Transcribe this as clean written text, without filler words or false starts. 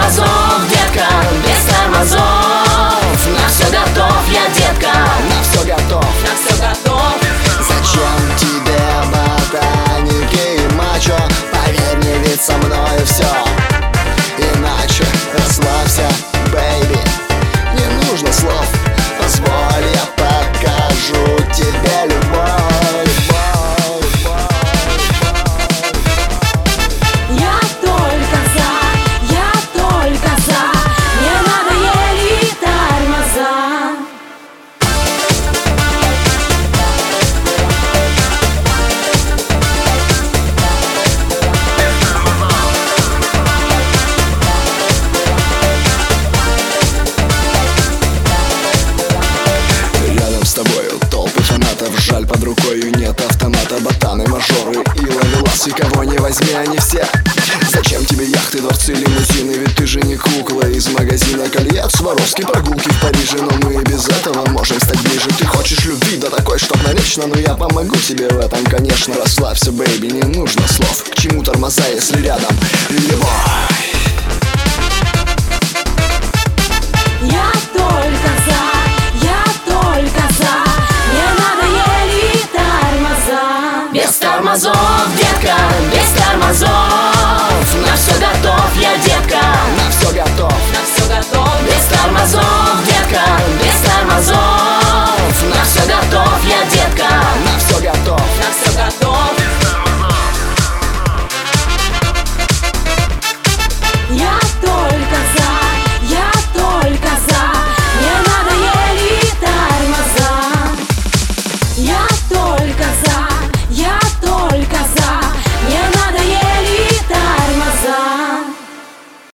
тормозов, детка, без тормозов. На все готов я, детка, На все готов. на все готов. Зачем тебе ботаники и мачо? Поверь мне, ведь со мною все иначе. Расслабься, бэйби, не нужно слов. Позволь, я покажу тебе любовь. Я только за, мне надоели тормоза. Рядом с тобою толпы фанатов. Жаль, под рукою нет автомата. Ботаны, мажоры и ловеласы. Кого не возьми, они все. Зачем тебе яхты, дворцы, лимузины? Ведь ты же не кукла из магазина. Колье, Сваровски, прогулки в Париже. Но мы и без этого можем стать ближе. Ты хочешь любви, да такой, чтоб навечно. Но я помогу тебе в этом, конечно. Расслабься, бэйби, не нужно слов. К чему тормоза, если рядом любовь?